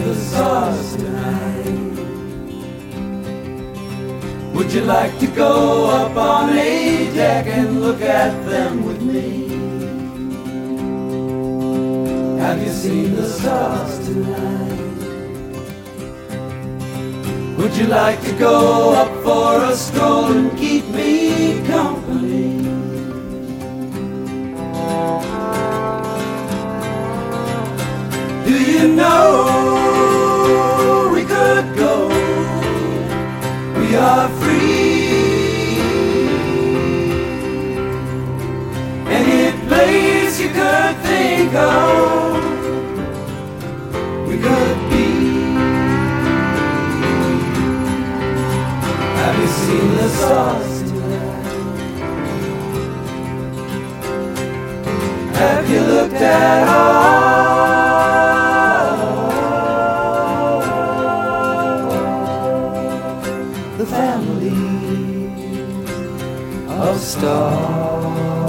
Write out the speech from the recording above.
the stars tonight? Would you like to go up on a deck and look at them with me? Have you seen the stars tonight? Would you like to go up for a stroll and keep me company? Do you know we could go? We are free. Any place you could think of, we could be. Have you seen the stars tonight? Have you looked at the family of stars?